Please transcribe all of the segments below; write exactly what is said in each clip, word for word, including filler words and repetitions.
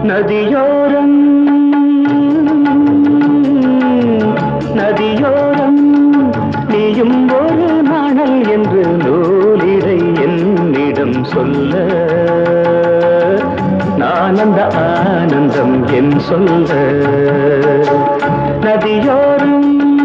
நதியோரம் நதியோரம் நீயும் ஒரு நாணல் என்று நூலிடை என்னிடம் சொல்ல நான் அந்த ஆனந்தம் என் சொல்ல நதியோரம்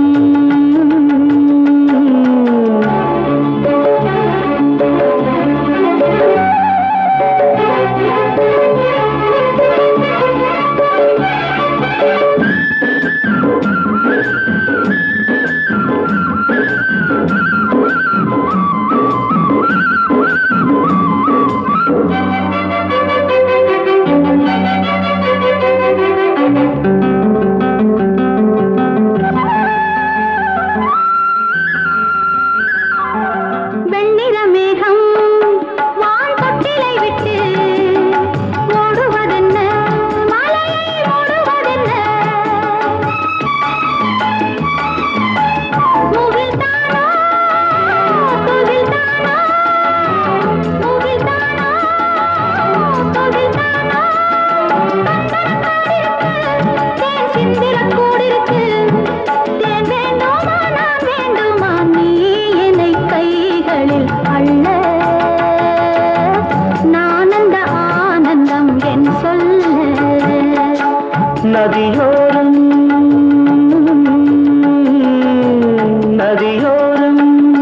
நதியோரம் நதியோரம்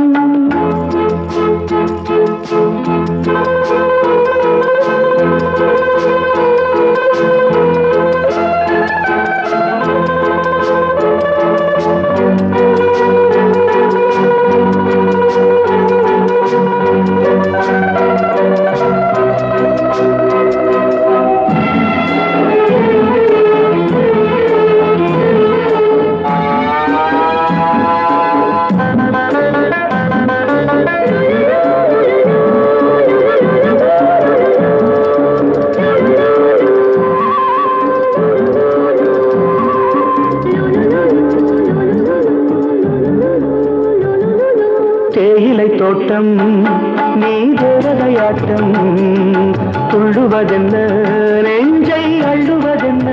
தேயிலை தோட்டம் நீ தேவதையாட்டம் துள்ளுவதென்ன நெஞ்சை அள்ளுவதென்ன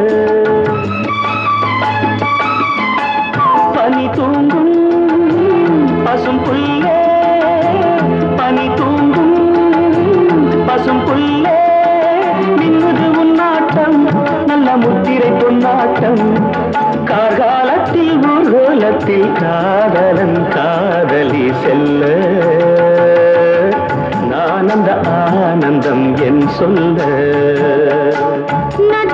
பனி தூங்கும் பசும் புல்லே பனி தூங்கும் பசும் புல்லே மின்னுது உன்னாட்டம் நல்ல முத்திரை பொன்னாட்டம் கார்காலத்தில் ஊர்கோலத்தில் காதலன் காதலி செல்ல நான் அந்த ஆனந்தம் என் சொல்ல